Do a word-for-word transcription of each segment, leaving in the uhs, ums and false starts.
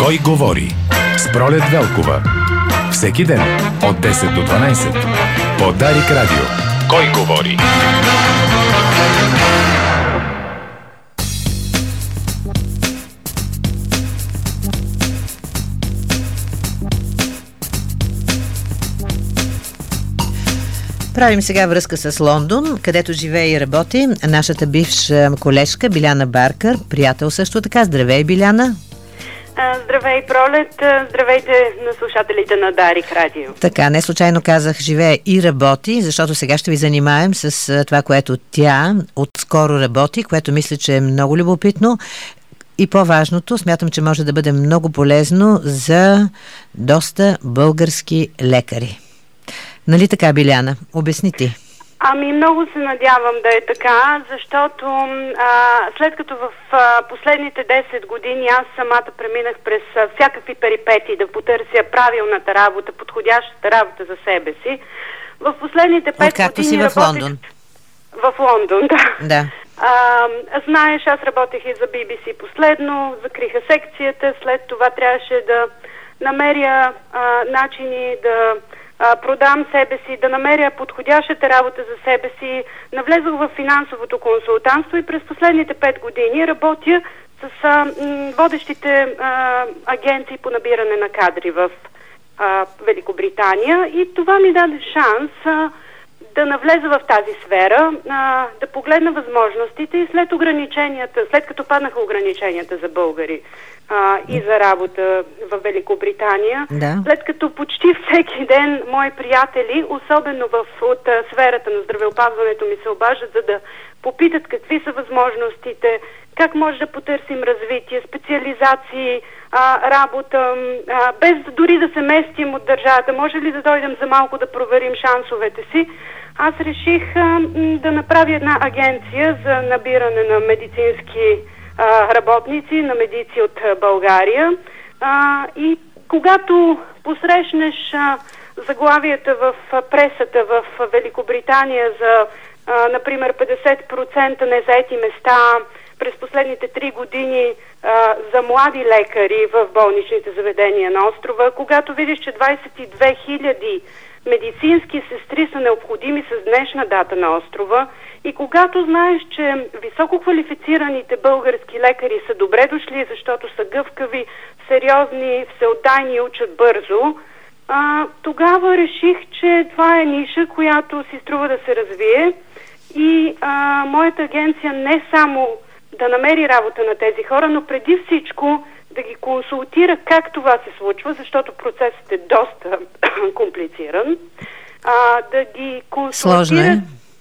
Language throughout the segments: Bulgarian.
Кой говори? С Пролет Велкова. Всеки ден от десет до дванайсет. По Дарик Радио. Кой говори? Правим сега връзка с Лондон, където живее и работи нашата бивша колежка Биляна Баркър, приятел също така. Здравей, Биляна! Здравей, Пролет! Здравейте на слушателите на Дарик Радио. Така, не случайно казах живее и работи, защото сега ще ви занимаем с това, което тя отскоро работи, което мисля, че е много любопитно. И по-важното, смятам, че може да бъде много полезно за доста български лекари. Нали така, Биляна? Обясни ти. Ами много се надявам да е така, защото а, след като в а, последните десет години аз самата преминах през а, всякакви перипетии да потърся правилната работа, подходящата работа за себе си, в последните пет години... Откакто си в работех... Лондон. В Лондон, да. Да. А, знаеш, аз работех и за Би Би Си последно, закриха секцията, след това трябваше да намеря а, начини да... продам себе си, да намеря подходящата работа за себе си. Навлезох в финансовото консултантство и през последните пет години работя с а, м, водещите а, агенции по набиране на кадри в а, Великобритания и това ми даде шанс а, да навлеза в тази сфера, а, да погледна възможностите и след ограниченията, след като паднаха ограниченията за българи а, и за работа в Великобритания, да. След като почти всеки ден мои приятели, особено в, от а, сферата на здравеопазването, ми се обаждат, за да попитат какви са възможностите, как може да потърсим развитие, специализации, а, работа, а, без дори да се местим от държавата, може ли да дойдем за малко да проверим шансовете си. Аз реших а, да направя една агенция за набиране на медицински а, работници, на медици от а, България. А, и когато посрещнеш а, заглавията в а, пресата в а, Великобритания за, а, например, петдесет процента незаети места през последните три години а, за млади лекари в болничните заведения на острова, когато видиш, че двайсет и две хиляди медицински сестри са необходими с днешна дата на острова и когато знаеш, че високо квалифицираните български лекари са добре дошли, защото са гъвкави, сериозни, всеотдайни и учат бързо, а, тогава реших, че това е ниша, която си струва да се развие и а, моята агенция не само да намери работа на тези хора, но преди всичко да ги консултира как това се случва, защото процесът е доста комплициран. А, да ги консултира... Сложно е.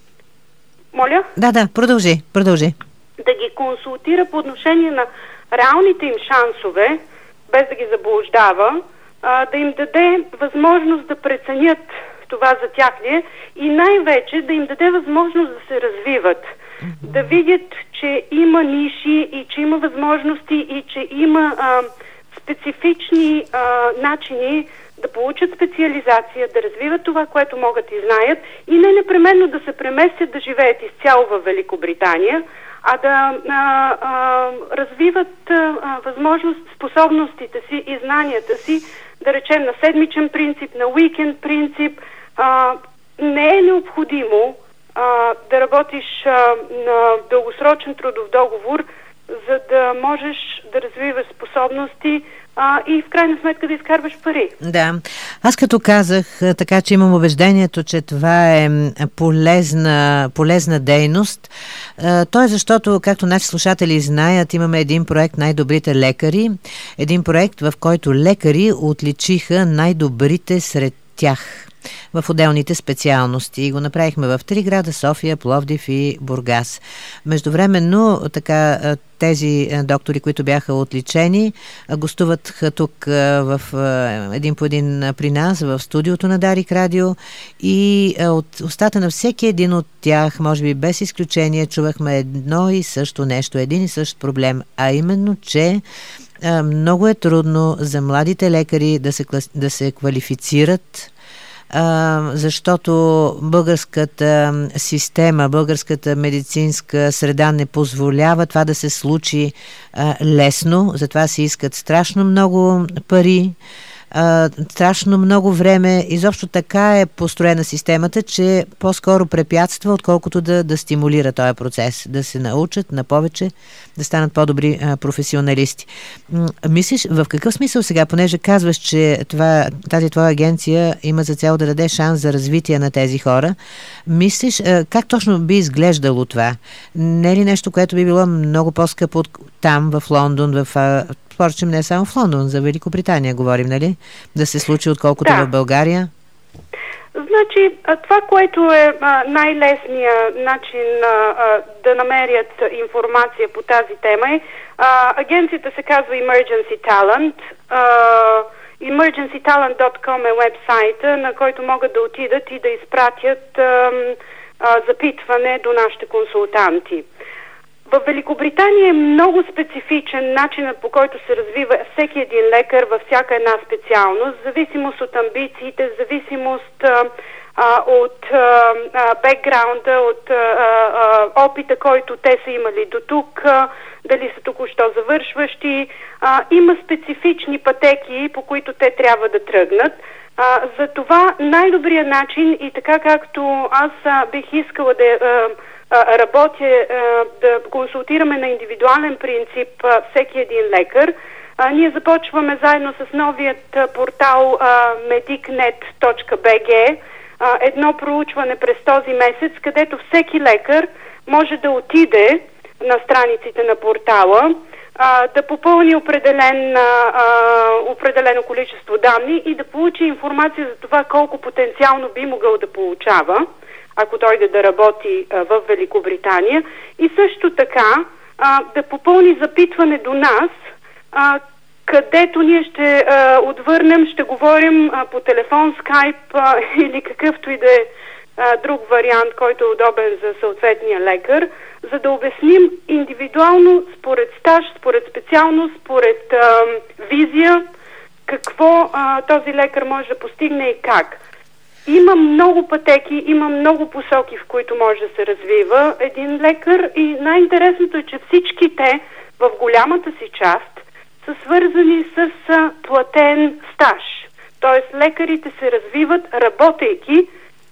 Моля? Да, да, продължи, продължи. Да ги консултира по отношение на реалните им шансове, без да ги заблуждава, а, да им даде възможност да преценят това за тях ли е и най-вече да им даде възможност да се развиват. Да видят, че има ниши и че има възможности и че има а, специфични а, начини да получат специализация, да развиват това, което могат и знаят и не непременно да се преместят да живеят изцяло в Великобритания, а да а, а, развиват а, възможност, способностите си и знанията си, да речем на седмичен принцип, на уикенд принцип. А, не е необходимо а, да работиш а, на дългосрочен трудов договор, за да можеш да развиваш способности а, и в крайна сметка да изкарваш пари. Да. Аз като казах, така че имам убеждението, че това е полезна, полезна дейност. То е защото, както наши слушатели знаят, имаме един проект "Най-добрите лекари". Един проект, в който лекари отличиха най-добрите сред тях в отделните специалности. И го направихме в три града: София, Пловдив и Бургас. Междувременно така тези доктори, които бяха отличени, гостуват тук в един по един при нас в студиото на Дарик Радио и от устата на всеки един от тях, може би без изключение, чувахме едно и също нещо, един и същ проблем, а именно, че много е трудно за младите лекари да се, да се квалифицират а, защото българската система, българската медицинска среда не позволява това да се случи а, лесно, затова се искат страшно много пари, Uh, страшно много време. Изобщо така е построена системата, че по-скоро препятства, отколкото да, да стимулира този процес, да се научат на повече, да станат по-добри а, професионалисти. М- мислиш, в какъв смисъл сега, понеже казваш, че това, тази твоя агенция има за цел да даде шанс за развитие на тези хора, мислиш, а, как точно би изглеждало това? Не е ли нещо, което би било много по-скъпо от там, в Лондон, в... А, впрочем, не само в Лондон, за Великобритания говорим, нали? Да се случи, отколкото да. В България? Значи, това, което е най-лесният начин а, да намерят информация по тази тема е, а, агенцията се казва Emergency Talent. А, emergency talent dot com е вебсайта, на който могат да отидат и да изпратят а, а, запитване до нашите консултанти. В Великобритания е много специфичен начинът, по който се развива всеки един лекар във всяка една специалност, в зависимост от амбициите, в зависимост а, а, от а, а, бекграунда, от а, а, опита, който те са имали до тук, а, дали са току-що завършващи. А, има специфични пътеки, по които те трябва да тръгнат. А, за това най-добрият начин и така както аз а, бих искала да... А, работя да консултираме на индивидуален принцип всеки един лекар. Ние започваме заедно с новият портал медикнет точка би джи едно проучване през този месец, където всеки лекар може да отиде на страниците на портала, да попълни определен, определено количество данни и да получи информация за това колко потенциално би могъл да получава, ако дойде да работи а, в Великобритания, и също така а, да попълни запитване до нас, а, където ние ще а, отвърнем, ще говорим а, по телефон, скайп а, или какъвто и да е а, друг вариант, който е удобен за съответния лекар, за да обясним индивидуално, според стаж, според специалност, според а, визия, какво а, този лекар може да постигне и как. Има много пътеки, има много посоки, в които може да се развива един лекар, и най-интересното е, че всички те в голямата си част са свързани с платен стаж. Тоест лекарите се развиват работейки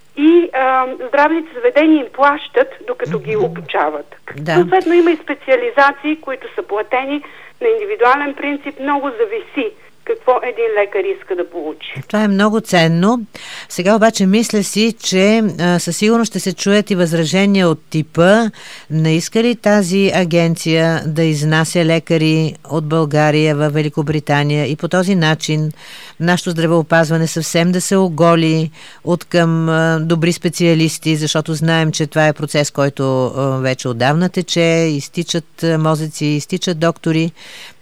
и а, здравните заведения им плащат, докато ги обучават. Да. Съответно има и специализации, които са платени на индивидуален принцип, много зависи какво един лекар иска да получи. Това е много ценно. Сега обаче мисля си, че а, със сигурност ще се чуят и възражения от типа: не иска ли тази агенция да изнася лекари от България в Великобритания и по този начин нашето здравеопазване съвсем да се оголи от към а, добри специалисти, защото знаем, че това е процес, който а, вече отдавна тече, изтичат а, мозъци, изтичат доктори.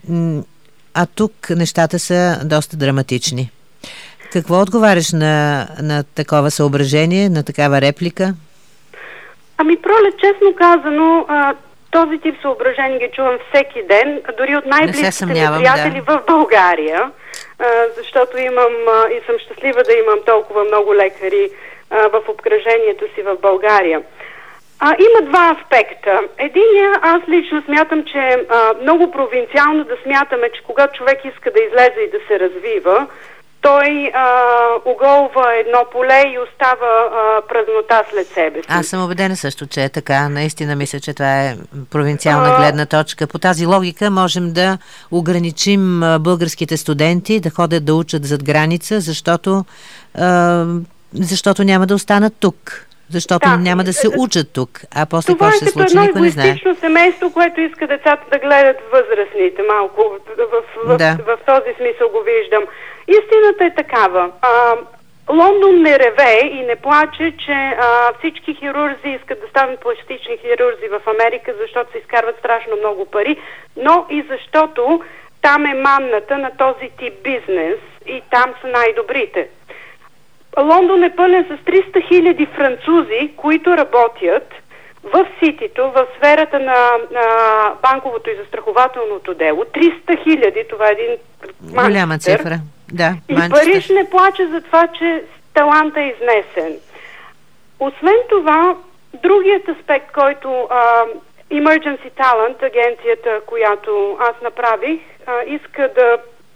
А тук нещата са доста драматични. Какво отговаряш на, на такова съображение, на такава реплика? Ами, Пролет, честно казано, а, този тип съображения ги чувам всеки ден, дори от най-близките ми приятели да. в България, а, защото имам а, и съм щастлива да имам толкова много лекари а, в обкръжението си в България. А, има два аспекта. Единия, аз лично смятам, че е много провинциално да смятаме, че когато човек иска да излезе и да се развива, той а, оголва едно поле и остава а, празнота след себе си. Аз съм убедена също, че е така. Наистина мисля, че това е провинциална а... гледна точка. По тази логика можем да ограничим българските студенти да ходят да учат зад граница, защото, а, защото няма да останат тук. Защото да, няма да се учат тук, а после какво ще се случи, никой не знае. Това е като едно егоистично семейство, което иска децата да гледат възрастните малко. В, в, да. в, в този смисъл го виждам. Истината е такава. А, Лондон не реве и не плаче, че а, всички хирурзи искат да станат пластични хирурзи в Америка, защото се изкарват страшно много пари, но и защото там е манната на този тип бизнес и там са най-добрите. Лондон е пълен с триста хиляди французи, които работят в ситито, в сферата на, на банковото и застрахователното дело. триста хиляди, това е един манчестър. Голяма цифра, да. И Париж не плаче за това, че таланта е изнесен. Освен това, другият аспект, който а, Emergency Talent, агенцията, която аз направих, а, иска да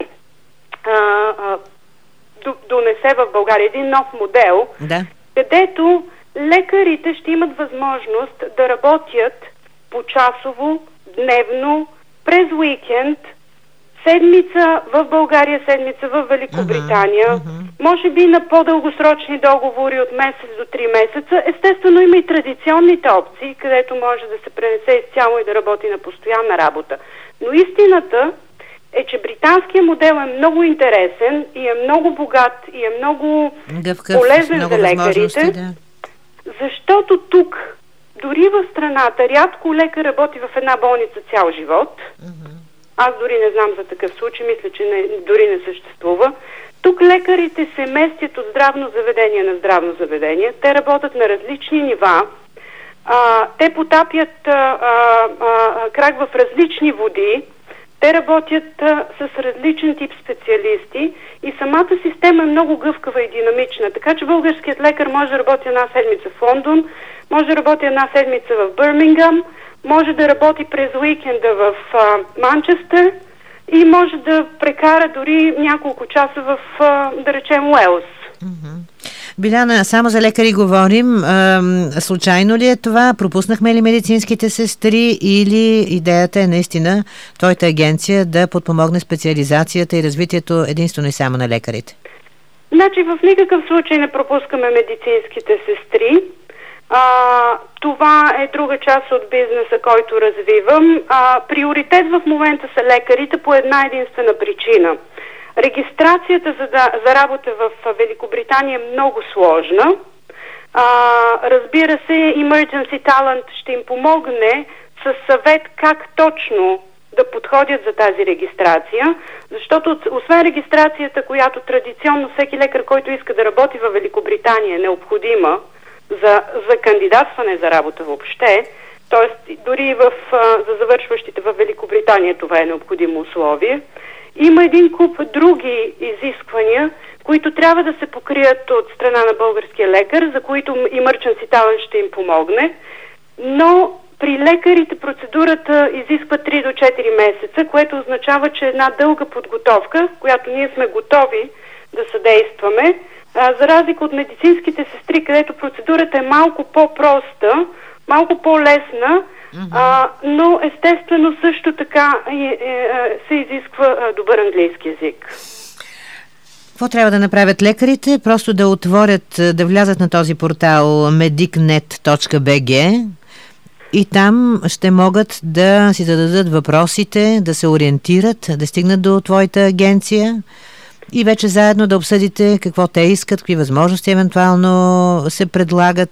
а, а, донесе в България един нов модел, да. където лекарите ще имат възможност да работят почасово, дневно, през уикенд, седмица в България, седмица в Великобритания, uh-huh, uh-huh. може би на по-дългосрочни договори от месец до три месеца. Естествено има и традиционните опции, където може да се пренесе изцяло и да работи на постоянна работа. Но истината е, че британският модел е много интересен и е много богат и е много Гъвкъв, полезен много за лекарите, да. Защото тук, дори в страната, рядко лекар работи в една болница цял живот. Uh-huh. Аз дори не знам за такъв случай, мисля, че не, дори не съществува. Тук лекарите се местят от здравно заведение на здравно заведение. Те работят на различни нива. А, те потапят а, а, а, крак в различни води. Те работят а, с различен тип специалисти и самата система е много гъвкава и динамична. Така че българският лекар може да работи една седмица в Лондон, може да работи една седмица в Бърмингам, може да работи през уикенда в а, Манчестър и може да прекара дори няколко часа в, а, да речем, Уелс. Mm-hmm. Биляна, само за лекари говорим. А, случайно ли е това? Пропуснахме ли медицинските сестри или идеята е наистина твоята агенция да подпомогне специализацията и развитието единствено и само на лекарите? Значи в никакъв случай не пропускаме медицинските сестри. А, това е друга част от бизнеса, който развивам. А, приоритет в момента са лекарите по една единствена причина. Регистрацията за, да, за работа в Великобритания е много сложна. А, разбира се, Emergency Talent ще им помогне със съвет как точно да подходят за тази регистрация, защото освен регистрацията, която традиционно всеки лекар, който иска да работи в Великобритания, е необходима за, за кандидатстване за работа въобще, т.е. дори в, за завършващите в Великобритания това е необходимо условие, има един куп други изисквания, които трябва да се покрият от страна на българския лекар, за които Emergency Talent ще им помогне, но при лекарите процедурата изисква три до четири месеца, което означава, че една дълга подготовка, в която ние сме готови да съдействаме, а, за разлика от медицинските сестри, където процедурата е малко по-проста, малко по-лесна, mm-hmm. а, но естествено също така е, е, се изисква а, добър английски език. Какво трябва да направят лекарите? Просто да отворят, да влязат на този портал medicnet точка би джи и там ще могат да си зададат въпросите, да се ориентират, да стигнат до твоята агенция и вече заедно да обсъдите какво те искат, какви възможности евентуално се предлагат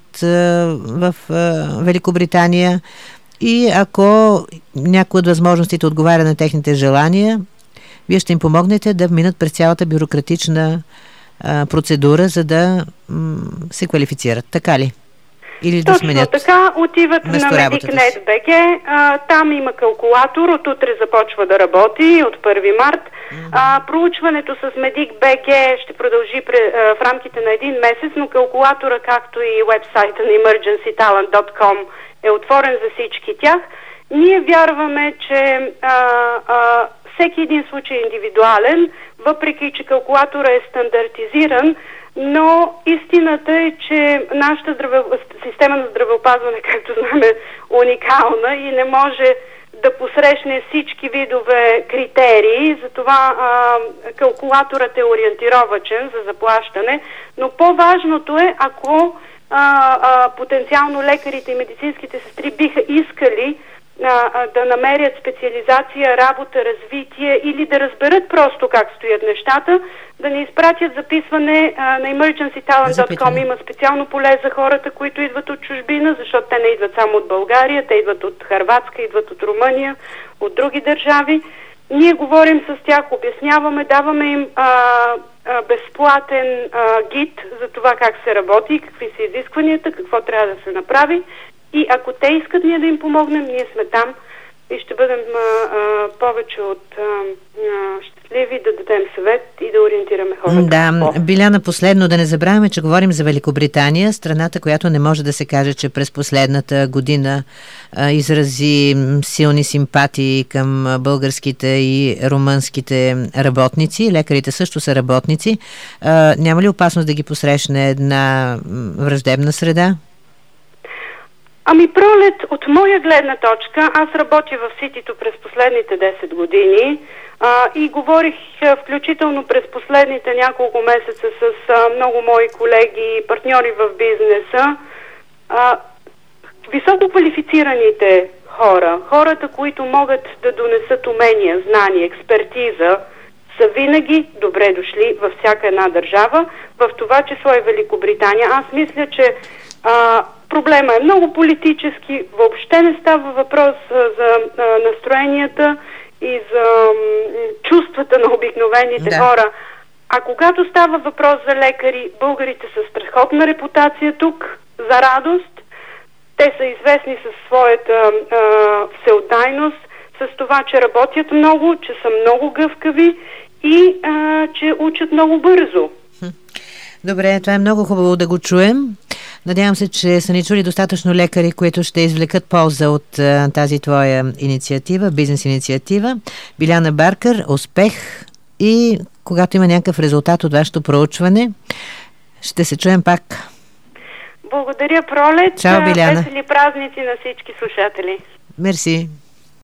в Великобритания и ако някои от възможностите отговаря на техните желания, вие ще им помогнете да минат през цялата бюрократична а, процедура, за да м- се квалифицират. Така ли? Или да сменят? Точно така, отиват на medicnet точка би джи, там има калкулатор, от утре започва да работи, от първи март. Mm-hmm. А, проучването с Medic точка би джи ще продължи пре, а, в рамките на един месец, но калкулатора, както и уебсайта на emergency talent точка com е отворен за всички тях. Ние вярваме, че а, а, всеки един случай е индивидуален, въпреки че калкулатора е стандартизиран, но истината е, че нашата здраве... система на здравеопазване, както знаем, е уникална и не може да посрещне всички видове критерии, затова а, калкулаторът е ориентировачен за заплащане, но по-важното е, ако а, а, потенциално лекарите и медицинските сестри биха искали да намерят специализация, работа, развитие или да разберат просто как стоят нещата, да ни изпратят записване а, на emergency talent точка com. Има специално поле за хората, които идват от чужбина, защото те не идват само от България, те идват от Хърватска, идват от Румъния, от други държави. Ние говорим с тях, обясняваме, даваме им а, а, безплатен а, гид за това как се работи, какви са изискванията, какво трябва да се направи. И ако те искат ние да им помогнем, ние сме там и ще бъдем а, а, повече от а, а, щастливи да дадем съвет и да ориентираме хората. Да, Биляна, последно да не забравяме, че говорим за Великобритания, страната, която не може да се каже, че през последната година а, изрази силни симпатии към българските и румънските работници. Лекарите също са работници. А, няма ли опасност да ги посрещне една враждебна среда? Ами, Пролет, от моя гледна точка, аз работя в Ситито през последните десет години а, и говорих а, включително през последните няколко месеца с а, много мои колеги и партньори в бизнеса. А, високо квалифицираните хора, хората, които могат да донесат умения, знания, експертиза, са винаги добре дошли във всяка една държава, в това число и Великобритания. Аз мисля, че а, проблема е много политически, въобще не става въпрос а, за а, настроенията и за м, чувствата на обикновените да. хора. А когато става въпрос за лекари, българите са страхотна репутация тук, за радост. Те са известни със своята а, всеотдайност, с това, че работят много, че са много гъвкави и а, че учат много бързо. Добре, това е много хубаво да го чуем. Надявам се, че са ни чули достатъчно лекари, които ще извлекат полза от а, тази твоя инициатива, бизнес инициатива. Биляна Баркър, успех и когато има някакъв резултат от вашето проучване, ще се чуем пак. Благодаря, Пролет. Чао, Биляна. Весели празници на всички слушатели. Мерси.